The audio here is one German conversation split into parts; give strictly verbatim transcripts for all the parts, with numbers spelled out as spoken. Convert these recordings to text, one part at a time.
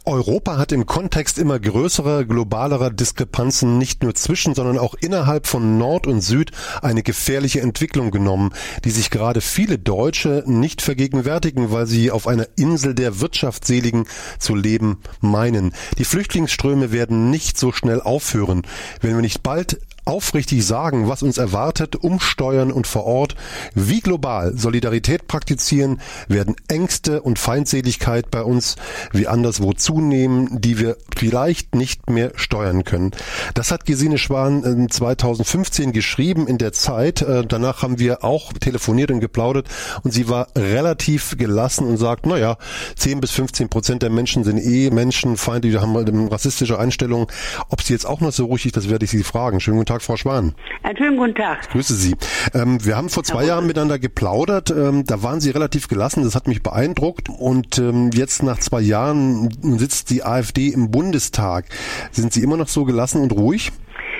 Europa hat im Kontext immer größerer, globalerer Diskrepanzen nicht nur zwischen, sondern auch innerhalb von Nord und Süd eine gefährliche Entwicklung genommen, die sich gerade viele Deutsche nicht vergegenwärtigen, weil sie auf einer Insel der Wirtschaftsseligen zu leben meinen. Die Flüchtlingsströme werden nicht so schnell aufhören, wenn wir nicht bald aufrichtig sagen, was uns erwartet, umsteuern und vor Ort, wie global Solidarität praktizieren, werden Ängste und Feindseligkeit bei uns wie anderswo zunehmen, die wir vielleicht nicht mehr steuern können. Das hat Gesine Schwan zweitausendfünfzehn geschrieben in der Zeit. Danach haben wir auch telefoniert und geplaudert und sie war relativ gelassen und sagt, naja, zehn bis fünfzehn Prozent der Menschen sind eh menschenfeindlich, die haben rassistische Einstellungen. Ob sie jetzt auch noch so ruhig ist, das werde ich Sie fragen. Schönen guten Tag, Frau Schwan. Einen schönen guten Tag. Grüße Sie. Ähm, wir haben vor zwei Jahren miteinander geplaudert. Ähm, da waren Sie relativ gelassen. Das hat mich beeindruckt. Und ähm, jetzt nach zwei Jahren sitzt die AfD im Bundestag. Sind Sie immer noch so gelassen und ruhig?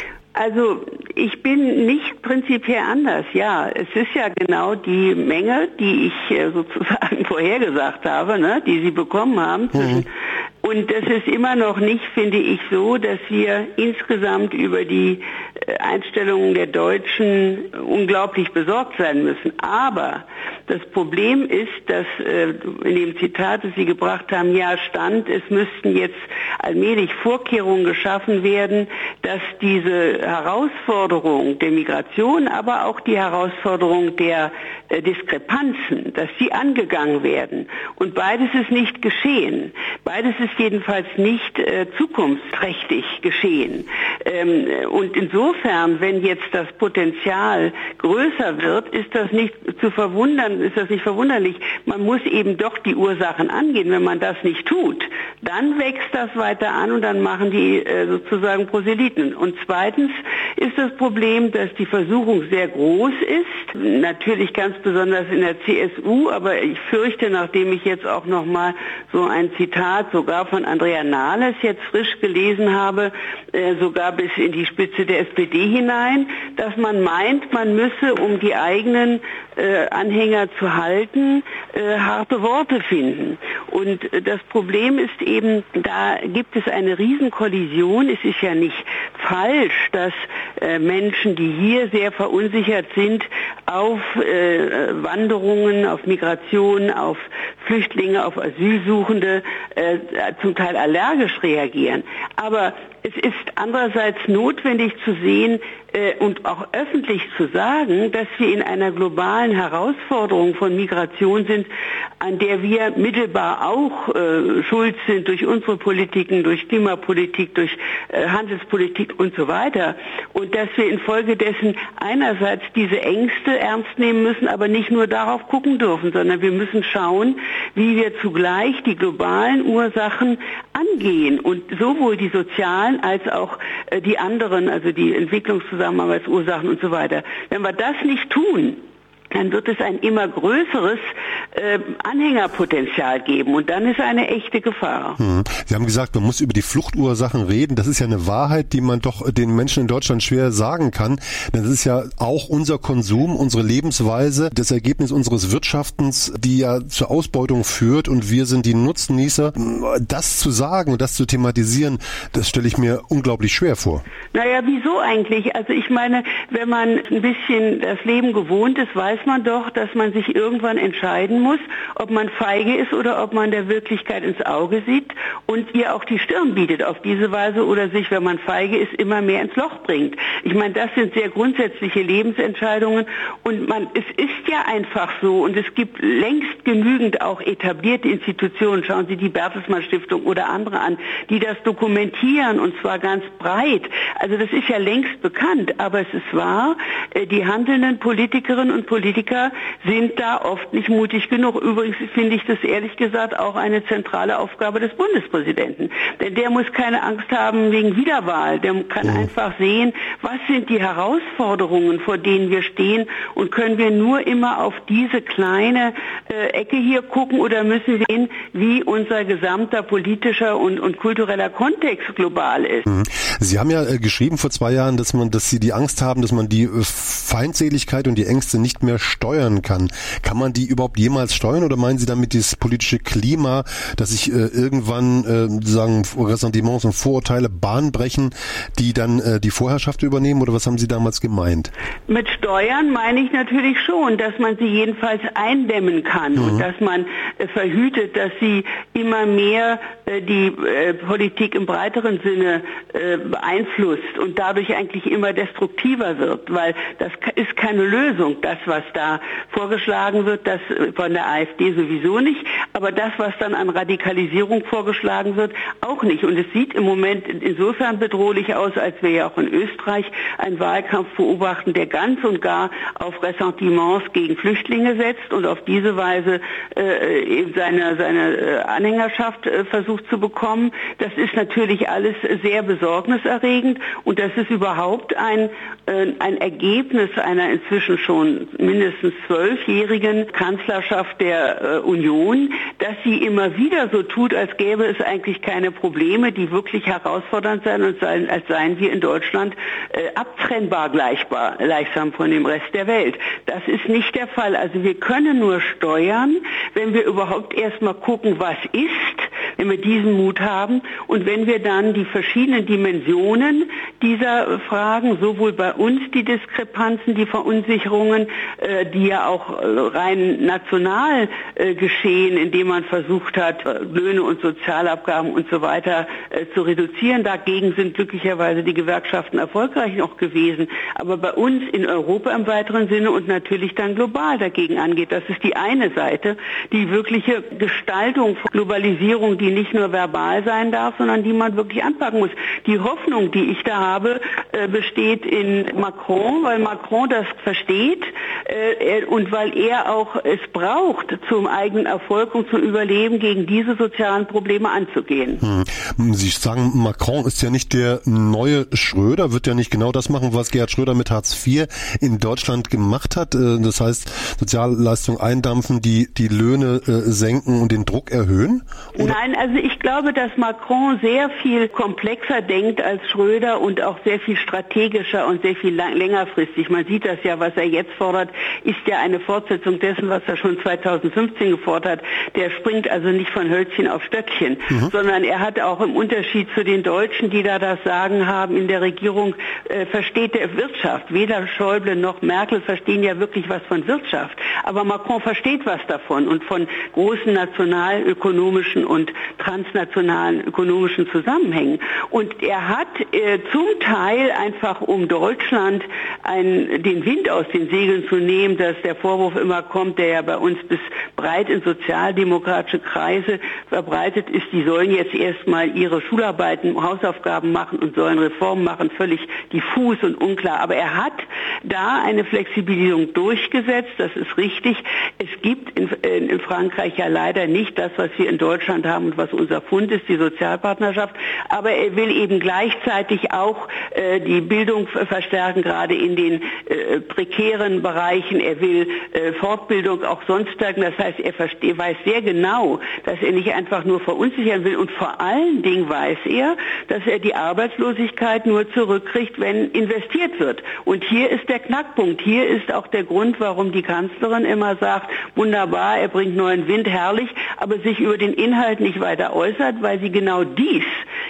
Also ich bin nicht prinzipiell anders, ja. Es ist ja genau die Menge, die ich äh, sozusagen vorhergesagt habe, ne, die Sie bekommen haben. Mhm. Und das ist immer noch nicht, finde ich, so, dass wir insgesamt über die Einstellungen der Deutschen unglaublich besorgt sein müssen. Aber das Problem ist, dass in dem Zitat, das Sie gebracht haben, ja stand, es müssten jetzt allmählich Vorkehrungen geschaffen werden, dass diese Herausforderung der Migration, aber auch die Herausforderung der Diskrepanzen, dass sie angegangen werden. Und beides ist nicht geschehen. Beides ist jedenfalls nicht äh, zukunftsträchtig geschehen. Ähm, und insofern, wenn jetzt das Potenzial größer wird, ist das nicht zu verwundern, ist das nicht verwunderlich. Man muss eben doch die Ursachen angehen. Wenn man das nicht tut, dann wächst das weiter an und dann machen die äh, sozusagen Proselyten. Und zweitens ist das Problem, dass die Versuchung sehr groß ist. Natürlich ganz besonders in der C S U, aber ich fürchte, nachdem ich jetzt auch noch mal so ein Zitat sogar von Andrea Nahles jetzt frisch gelesen habe, äh, sogar bis in die Spitze der S P D hinein, dass man meint, man müsse, um die eigenen äh, Anhänger zu halten, äh, harte Worte finden. Und äh, das Problem ist eben, da gibt es eine Riesenkollision. Es ist ja nicht falsch, dass äh, Menschen, die hier sehr verunsichert sind, auf äh, Wanderungen, auf Migration, auf Flüchtlinge, auf Asylsuchende äh, zum Teil allergisch reagieren. Aber es ist andererseits notwendig zu sehen äh, und auch öffentlich zu sagen, dass wir in einer globalen Herausforderung von Migration sind, an der wir mittelbar auch äh, schuld sind durch unsere Politiken, durch Klimapolitik, durch äh, Handelspolitik und so weiter. Und dass wir infolgedessen einerseits diese Ängste ernst nehmen müssen, aber nicht nur darauf gucken dürfen, sondern wir müssen schauen, wie wir zugleich die globalen Ursachen angehen und sowohl die sozialen als auch äh, die anderen, also die Entwicklungszusammenarbeitsursachen und so weiter. Wenn wir das nicht tun, dann wird es ein immer größeres äh, Anhängerpotenzial geben und dann ist eine echte Gefahr. Hm. Sie haben gesagt, man muss über die Fluchtursachen reden. Das ist ja eine Wahrheit, die man doch den Menschen in Deutschland schwer sagen kann. Denn das ist ja auch unser Konsum, unsere Lebensweise, das Ergebnis unseres Wirtschaftens, die ja zur Ausbeutung führt und wir sind die Nutznießer. Das zu sagen und das zu thematisieren, das stelle ich mir unglaublich schwer vor. Naja, wieso eigentlich? Also ich meine, wenn man ein bisschen das Leben gewohnt ist, weiß man doch, dass man sich irgendwann entscheiden muss, ob man feige ist oder ob man der Wirklichkeit ins Auge sieht und ihr auch die Stirn bietet auf diese Weise oder sich, wenn man feige ist, immer mehr ins Loch bringt. Ich meine, das sind sehr grundsätzliche Lebensentscheidungen und man, es ist ja einfach so und es gibt längst genügend auch etablierte Institutionen, schauen Sie die Bertelsmann Stiftung oder andere an, die das dokumentieren und zwar ganz breit. Also das ist ja längst bekannt, aber es ist wahr, die handelnden Politikerinnen und Politiker Politiker sind da oft nicht mutig genug. Übrigens finde ich das ehrlich gesagt auch eine zentrale Aufgabe des Bundespräsidenten. Denn der muss keine Angst haben wegen Wiederwahl. Der kann mhm. einfach sehen, was sind die Herausforderungen, vor denen wir stehen und können wir nur immer auf diese kleine äh, Ecke hier gucken oder müssen wir sehen, wie unser gesamter politischer und, und kultureller Kontext global ist. Mhm. Sie haben ja äh, geschrieben vor zwei Jahren, dass man, dass Sie die Angst haben, dass man die äh, Feindseligkeit und die Ängste nicht mehr steuern kann. Kann man die überhaupt jemals steuern oder meinen Sie damit dieses politische Klima, dass sich äh, irgendwann äh, sagen Ressentiments und Vorurteile Bahn brechen, die dann äh, die Vorherrschaft übernehmen oder was haben Sie damals gemeint? Mit Steuern meine ich natürlich schon, dass man sie jedenfalls eindämmen kann mhm. und dass man äh, verhütet, dass sie immer mehr äh, die äh, Politik im breiteren Sinne äh, beeinflusst und dadurch eigentlich immer destruktiver wird, weil das ist keine Lösung, das was da vorgeschlagen wird, das von der AfD sowieso nicht, aber das was dann an Radikalisierung vorgeschlagen wird, auch nicht. Und es sieht im Moment insofern bedrohlich aus, als wir ja auch in Österreich einen Wahlkampf beobachten, der ganz und gar auf Ressentiments gegen Flüchtlinge setzt und auf diese Weise äh, seine, seine Anhängerschaft äh, versucht zu bekommen. Das ist natürlich alles sehr besorgniserregend und das ist überhaupt ein, äh, ein Ergebnis einer inzwischen schon mindestens zwölfjährigen Kanzlerschaft der äh, Union, dass sie immer wieder so tut, als gäbe es eigentlich keine Probleme, die wirklich herausfordernd sein und seien, als seien wir in Deutschland äh, abtrennbar gleichbar, gleichsam von dem Rest der Welt. Das ist nicht der Fall. Also wir können nur steuern, wenn wir überhaupt erstmal gucken, was ist, wenn wir diesen Mut haben und wenn wir dann die verschiedenen Dimensionen dieser Fragen, sowohl bei uns die Diskrepanzen, die Verunsicherungen, äh, die ja auch rein national äh, geschehen, indem man versucht hat, Löhne und Sozialabgaben und so weiter äh, zu reduzieren. Dagegen sind glücklicherweise die Gewerkschaften erfolgreich noch gewesen. Aber bei uns in Europa im weiteren Sinne und natürlich dann global dagegen angeht. Das ist die eine Seite, die wirkliche Gestaltung von Globalisierung, die nicht nur verbal sein darf, sondern die man wirklich anpacken muss. Die Hoffnung, die ich da habe, äh, besteht in Macron, weil Macron das versteht äh, und weil er auch es braucht, zum eigenen Erfolg und zum Überleben gegen diese sozialen Probleme anzugehen. Hm. Sie sagen, Macron ist ja nicht der neue Schröder, wird ja nicht genau das machen, was Gerhard Schröder mit Hartz vier in Deutschland gemacht hat. Das heißt, Sozialleistungen eindampfen, die die Löhne äh, senken und den Druck erhöhen? Oder? Nein, also ich glaube, dass Macron sehr viel komplexer denkt als Schröder und auch sehr viel strategischer und sehr viel lang, längerfristig. Man sieht das ja, was er jetzt fordert, ist ja eine Fortsetzung dessen, was er schon zweitausendfünfzehn gefordert hat. Der springt also nicht von Hölzchen auf Stöckchen, mhm. sondern er hat auch im Unterschied zu den Deutschen, die da das Sagen haben in der Regierung, äh, versteht der Wirtschaft. Weder Schäuble noch Merkel verstehen ja wirklich was von Wirtschaft. Aber Macron versteht was davon und von großen nationalökonomischen und transnationalen ökonomischen Zusammenhängen. Und er hat äh, zum Teil einfach, um Deutschland ein, den Wind aus den Segeln zu nehmen, dass der Vorwurf immer kommt, der ja bei uns bis breit in sozialdemokratische Kreise verbreitet ist, die sollen jetzt erstmal ihre Schularbeiten, Hausaufgaben machen und sollen Reformen machen, völlig diffus und unklar. Aber er hat da eine Flexibilisierung durchgesetzt, das ist richtig. Es gibt in, in Frankreich ja leider nicht das, was wir in Deutschland haben und was unser Fund ist, die Sozialpartnerschaft. Aber er will eben gleichzeitig auch äh, die Bildung verstärken, gerade in den äh, prekären Bereichen. Er will äh, Fortbildung auch sonst stärken. Das heißt, er versteht, weiß sehr genau, dass er nicht einfach nur verunsichern will. Und vor allen Dingen weiß er, dass er die Arbeitslosigkeit nur zurückkriegt, wenn investiert wird. Und hier ist der Knackpunkt. Hier ist auch der Grund, warum die Kanzlerin immer sagt, wunderbar, er bringt neuen Wind, herrlich, aber sich über den Inhalt nicht weiter äußert, weil sie genau dies,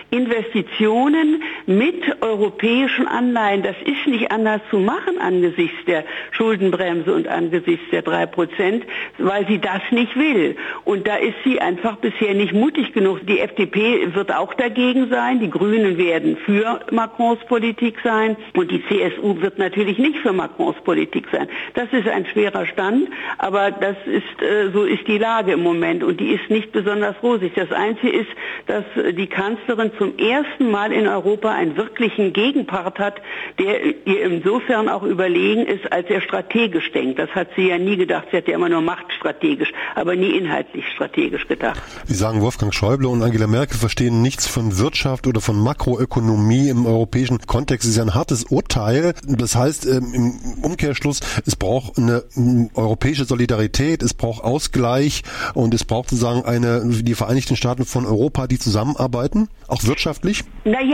Investitionen mit europäischen Anleihen, das ist nicht anders zu machen angesichts der Schuldenbremse und angesichts der drei Prozent, weil sie das nicht will. Und da ist sie einfach bisher nicht mutig genug. Die F D P wird auch dagegen sein, die Grünen werden für Macrons Politik sein und die C S U wird natürlich nicht für Macrons Politik sein. Das ist ein schwerer Stand, aber das ist, äh, so ist die Lage im Moment und die ist nicht besonders rosig. Das Einzige ist, dass die Kanzlerin zum ersten Mal in Europa einen wirklichen Gegenpart hat, der ihr insofern auch überlegen ist, als er strategisch denkt. Das hat sie ja nie gedacht. Sie hat ja immer nur machtstrategisch, aber nie inhaltlich strategisch gedacht. Sie sagen, Wolfgang Schäuble und Angela Merkel verstehen nichts von Wirtschaft oder von Makroökonomie im europäischen Kontext. Das ist ja ein hartes Urteil. Das heißt, im Umkehrschluss, es braucht eine europäische Solidarität, es braucht Ausgleich und es braucht sozusagen eine, die Vereinigten Staaten von Europa, die zusammenarbeiten, auch wirtschaftlich? Naja, das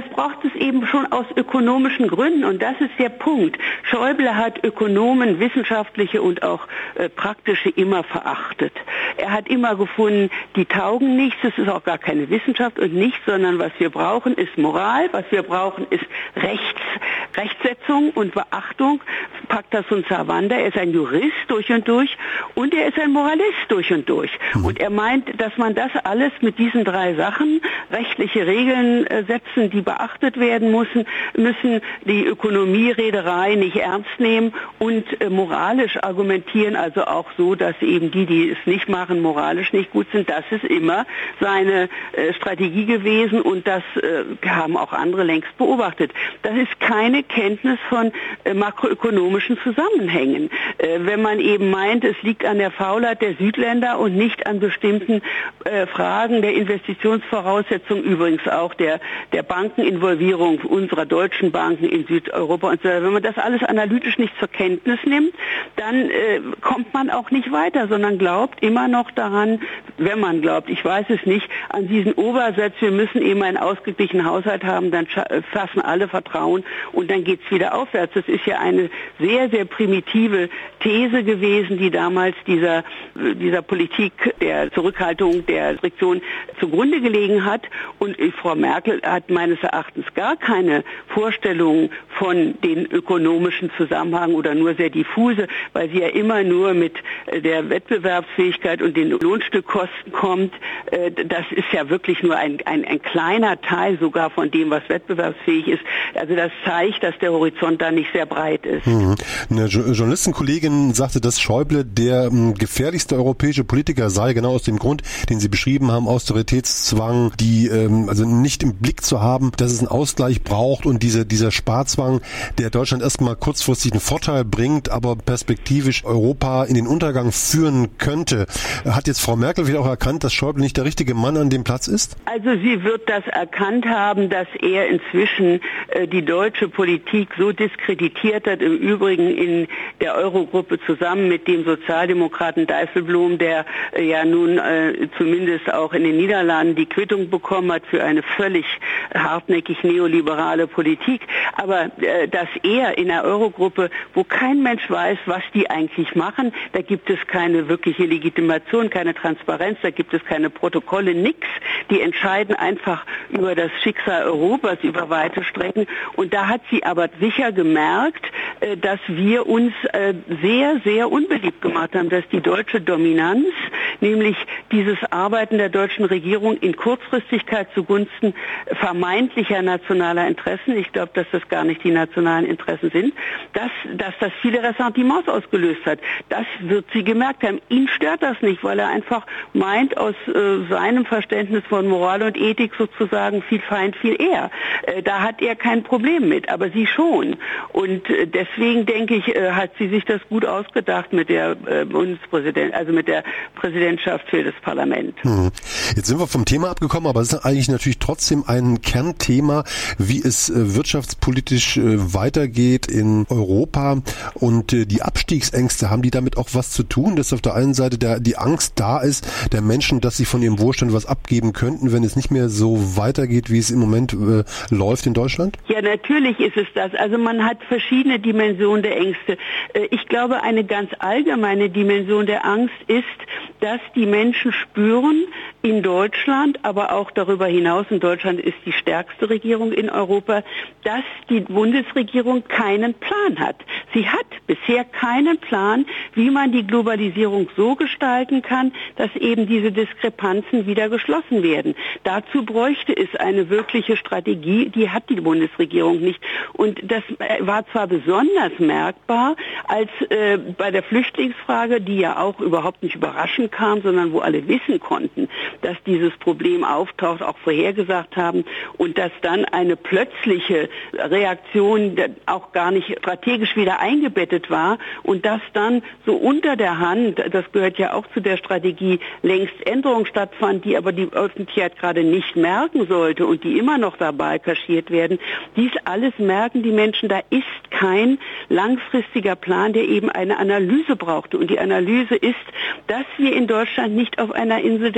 das braucht es eben schon aus ökonomischen Gründen und das ist der Punkt. Schäuble hat Ökonomen, wissenschaftliche und auch äh, praktische immer verachtet. Er hat immer gefunden, die taugen nichts, es ist auch gar keine Wissenschaft und nichts, sondern was wir brauchen ist Moral, was wir brauchen ist Rechts, Rechtsetzung und Beachtung. Pacta sunt servanda, er ist ein Jurist durch und durch und er ist ein Moralist durch und durch. Mhm. Und er meint, dass man das alles mit diesen drei Sachen, rechtliche Regeln äh, setzen, die beachtet werden müssen, müssen die Ökonomie, Reederei nicht ernst nehmen und äh, moralisch argumentieren, also auch so, dass eben die, die es nicht machen, moralisch nicht gut sind. Das ist immer seine äh, Strategie gewesen und das äh, haben auch andere längst beobachtet. Das ist keine Kenntnis von äh, makroökonomischen Zusammenhängen. Äh, wenn man eben meint, es liegt an der Faulheit der Südländer und nicht an bestimmten äh, Fragen der Investitionsvoraussetzungen, übrigens auch der, der Bankeninvolvierung unserer deutschen Banken in Südeuropa und so weiter. Wenn man das alles analytisch nicht zur Kenntnis nimmt, dann äh, kommt man auch nicht weiter, sondern glaubt immer noch daran, wenn man glaubt, ich weiß es nicht, an diesen Obersatz, wir müssen eben einen ausgeglichenen Haushalt haben, dann fassen alle Vertrauen und dann geht es wieder aufwärts. Das ist ja eine sehr, sehr primitive These gewesen, die damals dieser, dieser Politik der Zurückhaltung, der Restriktion zugrunde gelegen hat. Und Frau Merkel hat meines Erachtens gar keine Vorstellung von den ökonomischen Zusammenhang oder nur sehr diffuse, weil sie ja immer nur mit der Wettbewerbsfähigkeit und den Lohnstückkosten kommt. Das ist ja wirklich nur ein, ein, ein kleiner Teil sogar von dem, was wettbewerbsfähig ist. Also das zeigt, dass der Horizont da nicht sehr breit ist. Mhm. Eine Journalistenkollegin sagte, dass Schäuble der ähm, gefährlichste europäische Politiker sei, genau aus dem Grund, den Sie beschrieben haben, Austeritätszwang, die ähm, also nicht im Blick zu haben, dass es einen Ausgleich braucht und diese, dieser Sparzwang, der Deutschland erstmal kurzfristig einen Vorteil bringt, aber perspektivisch Europa in den Untergang führen könnte. Hat jetzt Frau Merkel wieder auch erkannt, dass Schäuble nicht der richtige Mann an dem Platz ist? Also sie wird das erkannt haben, dass er inzwischen äh, die deutsche Politik so diskreditiert hat, im Übrigen in der Eurogruppe zusammen mit dem Sozialdemokraten Dijsselbloem, der äh, ja nun äh, zumindest auch in den Niederlanden die Quittung bekommen hat für eine völlig hartnäckig neoliberale Politik. Aber äh, dass er in der Eurogruppe, wo kein Mensch weiß, was die eigentlich machen, da gibt es keine wirkliche Legitimation, keine Transparenz, da gibt es keine Protokolle, nichts. Die entscheiden einfach über das Schicksal Europas über weite Strecken. Und da hat sie aber sicher gemerkt, äh, dass wir uns äh, sehr, sehr unbeliebt gemacht haben, dass die deutsche Dominanz, nämlich dieses Arbeiten der deutschen Regierung in Kurzfristigkeit zugunsten vermeintlicher nationaler Interessen, ich glaube, dass das gar nicht die nationalen Interessen sind, dass, dass das viele Ressentiments ausgelöst hat. Das wird sie gemerkt haben. Ihn stört das nicht, weil er einfach meint, aus äh, seinem Verständnis von Moral und Ethik sozusagen viel Feind, viel eher. Äh, da hat er kein Problem mit, aber sie schon. Und äh, deswegen denke ich, äh, hat sie sich das gut ausgedacht mit der äh, Bundespräsident, also mit der Präsidentschaft für das Parlament. Hm. Jetzt sind wir vom Thema abgekommen, aber es ist eigentlich natürlich trotzdem ein Kernthema, wie es äh, wirtschaftspolitisch äh, weitergeht in Europa und äh, die Abstiegsängste, haben die damit auch was zu tun, dass auf der einen Seite der, die Angst da ist, der Menschen, dass sie von ihrem Wohlstand was abgeben könnten, wenn es nicht mehr so weitergeht, wie es im Moment äh, läuft in Deutschland? Ja, natürlich ist es das. Also man hat verschiedene Dimensionen der Ängste. Äh, ich glaube, eine ganz allgemeine Dimension der Angst ist, dass die Menschen spüren, in Deutschland, aber auch darüber hinaus, in Deutschland ist die stärkste Regierung in Europa, dass die Bundesregierung keinen Plan hat. Sie hat bisher keinen Plan, wie man die Globalisierung so gestalten kann, dass eben diese Diskrepanzen wieder geschlossen werden. Dazu bräuchte es eine wirkliche Strategie, die hat die Bundesregierung nicht. Und das war zwar besonders merkbar, als äh, bei der Flüchtlingsfrage, die ja auch überhaupt nicht überraschend kam, sondern wo alle wissen konnten, dass dieses Problem auftaucht, auch vorhergesagt haben und dass dann eine plötzliche Reaktion auch gar nicht strategisch wieder eingebettet war und dass dann so unter der Hand, das gehört ja auch zu der Strategie, längst Änderungen stattfand, die aber die Öffentlichkeit gerade nicht merken sollte und die immer noch dabei kaschiert werden. Dies alles merken die Menschen, da ist kein langfristiger Plan, der eben eine Analyse brauchte. Und die Analyse ist, dass wir in Deutschland nicht auf einer Insel der seligen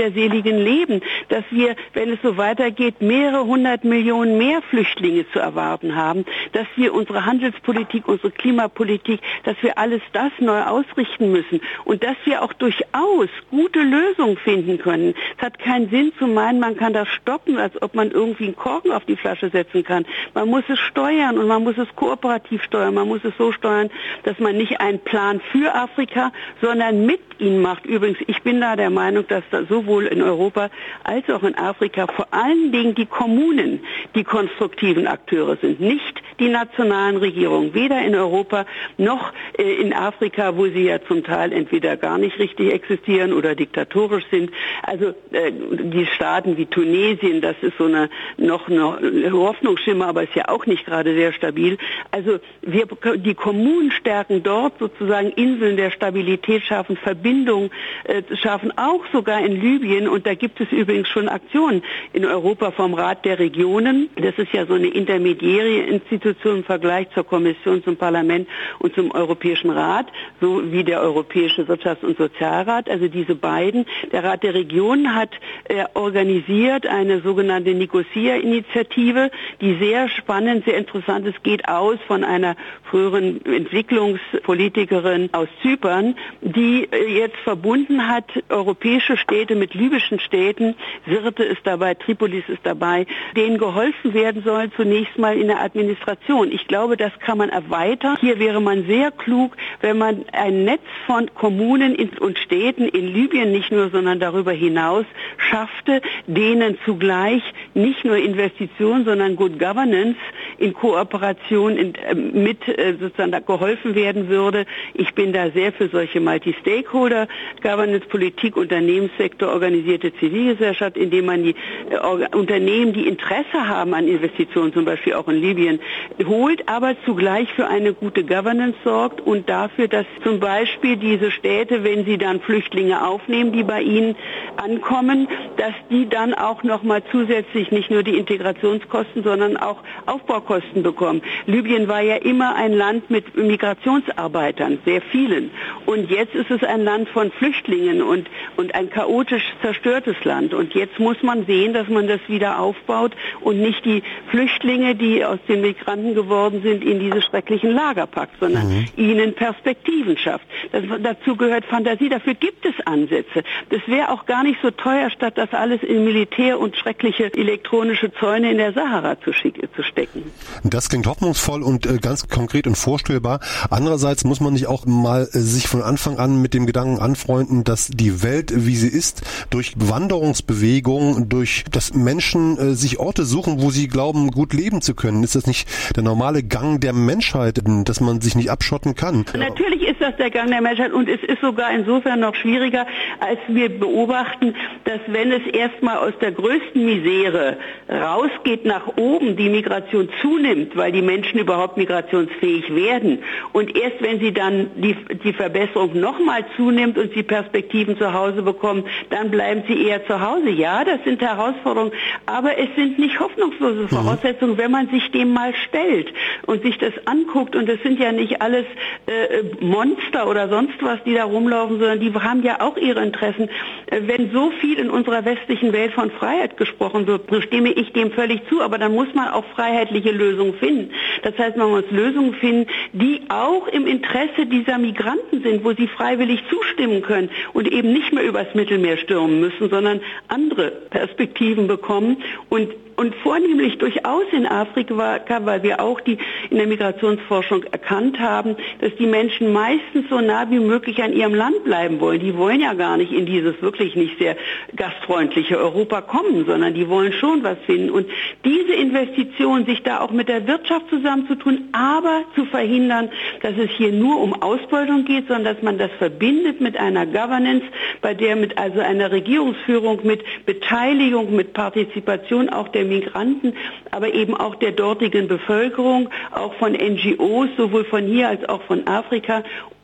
zukünftigen Leben, dass wir, wenn es so weitergeht, mehrere hundert Millionen mehr Flüchtlinge zu erwarten haben, dass wir unsere Handelspolitik, unsere Klimapolitik, dass wir alles das neu ausrichten müssen und dass wir auch durchaus gute Lösungen finden können. Es hat keinen Sinn zu meinen, man kann das stoppen, als ob man irgendwie einen Korken auf die Flasche setzen kann. Man muss es steuern und man muss es kooperativ steuern. Man muss es so steuern, dass man nicht einen Plan für Afrika, sondern mit ihnen macht. Übrigens, ich bin da der Meinung, dass da sowohl in Europa als auch in Afrika vor allen Dingen die Kommunen die konstruktiven Akteure sind, nicht die nationalen Regierungen, weder in Europa noch äh, in Afrika, wo sie ja zum Teil entweder gar nicht richtig existieren oder diktatorisch sind. Also äh, die Staaten wie Tunesien, das ist so eine noch eine Hoffnungsschimmer, aber ist ja auch nicht gerade sehr stabil. Also wir, die Kommunen stärken dort sozusagen Inseln der Stabilität schaffen, Verbindungen äh, schaffen, auch sogar in Libyen. Und da gibt es übrigens schon Aktionen in Europa vom Rat der Regionen. Das ist ja so eine intermediäre Institution im Vergleich zur Kommission, zum Parlament und zum Europäischen Rat, so wie der Europäische Wirtschafts- und Sozialrat. Also diese beiden. Der Rat der Regionen hat äh, organisiert eine sogenannte Nicosia-Initiative, die sehr spannend, sehr interessant ist, geht aus von einer früheren Entwicklungspolitikerin aus Zypern, die jetzt verbunden hat europäische Städte mit libyschen Städten. Sirte ist dabei, Tripolis ist dabei, denen geholfen werden soll, zunächst mal in der Administration. Ich glaube, das kann man erweitern. Hier wäre man sehr klug, wenn man ein Netz von Kommunen und Städten in Libyen nicht nur, sondern darüber hinaus schaffte, denen zugleich nicht nur Investitionen, sondern Good Governance in Kooperation in, äh, mit äh, sozusagen da geholfen werden würde. Ich bin da sehr für solche Multi-Stakeholder, Governance, Politik, Unternehmenssektor, organisierte Zivilgesellschaft, indem man die äh, Unternehmen, die Interesse haben an Investitionen, zum Beispiel auch in Libyen, holt, aber zugleich für eine gute Governance sorgt und dafür, dass zum Beispiel diese Städte, wenn sie dann Flüchtlinge aufnehmen, die bei ihnen ankommen, dass die dann auch nochmal zusätzlich nicht nur die Integrationskosten, sondern auch Aufbaukosten bekommen. Libyen war ja immer ein Land mit Migrationsarbeitern, sehr vielen. Und jetzt ist es ein Land von Flüchtlingen und, und ein chaotisch zerstörtes Land. Und jetzt muss man sehen, dass man das wieder aufbaut und nicht die Flüchtlinge, die aus den Migranten geworden sind, in diese schrecklichen Lager packt, sondern mhm. ihnen Perspektiven schafft. Das, dazu gehört Fantasie, dafür gibt es Ansätze. Das wäre auch gar nicht so teuer, statt das alles in Militär und schreckliche elektronische Zäune in der Sahara zu, schick, zu stecken. Das klingt hoffnungsvoll und äh, ganz konkret und vorstellbar. Andererseits muss man nicht auch mal äh, sich von Anfang an mit dem Gedanken anfreunden, dass die Welt, wie sie ist, durch Wanderungsbewegungen, durch das Menschen äh, sich Orte suchen, wo sie glauben, gut leben zu können. Ist das nicht der normale Gang der Menschheit, dass man sich nicht abschotten kann? Natürlich ist das der Gang der Menschheit und es ist sogar insofern noch schwieriger, als wir beobachten, dass wenn es erstmal aus der größten Misere rausgeht nach oben, die Migration zunimmt, weil die Menschen überhaupt migrationsfähig werden. Und erst wenn sie dann die, die Verbesserung nochmal zunimmt und sie Perspektiven zu Hause bekommen, dann bleiben sie eher zu Hause. Ja, das sind Herausforderungen, aber es sind nicht hoffnungslose Voraussetzungen, mhm. wenn man sich dem mal stellt und sich das anguckt. Und das sind ja nicht alles äh, Monster oder sonst was, die da rumlaufen, sondern die haben ja auch ihre Interessen. Äh, wenn so viel in unserer westlichen Welt von Freiheit gesprochen wird, so stimme ich dem völlig zu, aber dann muss man auch freiheitliche Lösungen finden. Das heißt, man muss Lösungen finden, die auch im Interesse dieser Migranten sind, wo sie freiwillig zustimmen können und eben nicht mehr übers Mittelmeer stürmen müssen, sondern andere Perspektiven bekommen und Und vornehmlich durchaus in Afrika, weil wir auch die in der Migrationsforschung erkannt haben, dass die Menschen meistens so nah wie möglich an ihrem Land bleiben wollen. Die wollen ja gar nicht in dieses wirklich nicht sehr gastfreundliche Europa kommen, sondern die wollen schon was finden. Und diese Investition, sich da auch mit der Wirtschaft zusammenzutun, aber zu verhindern, dass es hier nur um Ausbeutung geht, sondern dass man das verbindet mit einer Governance, bei der mit also einer Regierungsführung, mit Beteiligung, mit Partizipation auch der Migranten, aber eben auch der dortigen Bevölkerung, auch von N G Os, sowohl von hier als auch von Afrika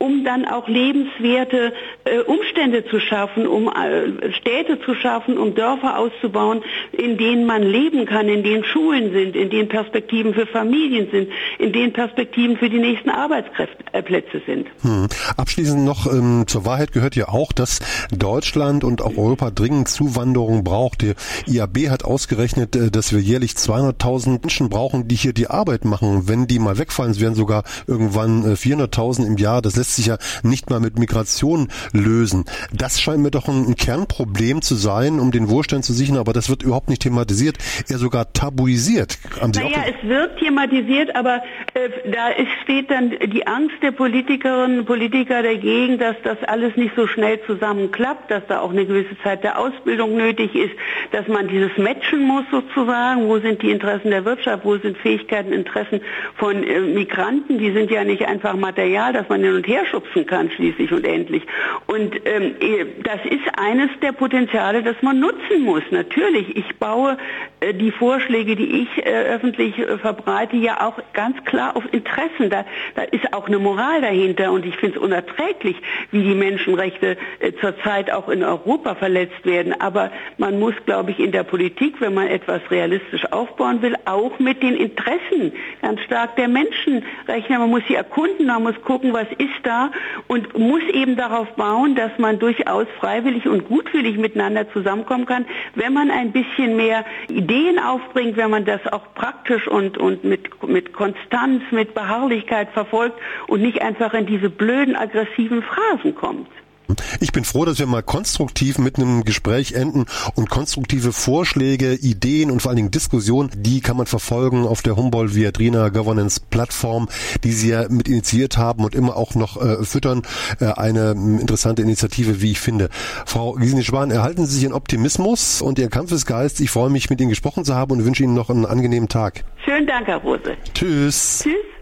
um dann auch lebenswerte äh, Umstände zu schaffen, um äh, Städte zu schaffen, um Dörfer auszubauen, in denen man leben kann, in denen Schulen sind, in denen Perspektiven für Familien sind, in denen Perspektiven für die nächsten Arbeitsplätze sind. Hm. Abschließend noch, ähm, zur Wahrheit gehört ja auch, dass Deutschland und auch Europa dringend Zuwanderung braucht. Der I A B hat ausgerechnet, äh, dass wir jährlich zweihunderttausend Menschen brauchen, die hier die Arbeit machen. Wenn die mal wegfallen, es werden sogar irgendwann äh, vierhunderttausend im Jahr, das lässt sich ja nicht mal mit Migration lösen. Das scheint mir doch ein, ein Kernproblem zu sein, um den Wohlstand zu sichern, aber das wird überhaupt nicht thematisiert, eher sogar tabuisiert. Haben Sie naja, es wird thematisiert, aber äh, da ist, steht dann die Angst der Politikerinnen und Politiker dagegen, dass das alles nicht so schnell zusammenklappt, dass da auch eine gewisse Zeit der Ausbildung nötig ist, dass man dieses matchen muss sozusagen, wo sind die Interessen der Wirtschaft, wo sind Fähigkeiten, Interessen von äh, Migranten, die sind ja nicht einfach Material, das man hin und her schubsen kann schließlich und endlich. Und ähm, das ist eines der Potenziale, das man nutzen muss. Natürlich, ich baue äh, die Vorschläge, die ich äh, öffentlich äh, verbreite, ja auch ganz klar auf Interessen. Da, da ist auch eine Moral dahinter und ich finde es unerträglich, wie die Menschenrechte äh, zurzeit auch in Europa verletzt werden. Aber man muss, glaube ich, in der Politik, wenn man etwas realistisch aufbauen will, auch mit den Interessen ganz stark der Menschen rechnen. Man muss sie erkunden, man muss gucken, was ist da und muss eben darauf bauen, dass man durchaus freiwillig und gutwillig miteinander zusammenkommen kann, wenn man ein bisschen mehr Ideen aufbringt, wenn man das auch praktisch und, und mit, mit Konstanz, mit Beharrlichkeit verfolgt und nicht einfach in diese blöden, aggressiven Phrasen kommt. Ich bin froh, dass wir mal konstruktiv mit einem Gespräch enden und konstruktive Vorschläge, Ideen und vor allen Dingen Diskussionen, die kann man verfolgen auf der Humboldt-Viadrina Governance Plattform, die Sie ja mit initiiert haben und immer auch noch äh, füttern. Äh, eine interessante Initiative, wie ich finde. Frau Giesing-Schwan, erhalten Sie sich Ihren Optimismus und Ihr Kampfesgeist. Ich freue mich, mit Ihnen gesprochen zu haben und wünsche Ihnen noch einen angenehmen Tag. Schönen Dank, Herr Rose. Tschüss. Tschüss.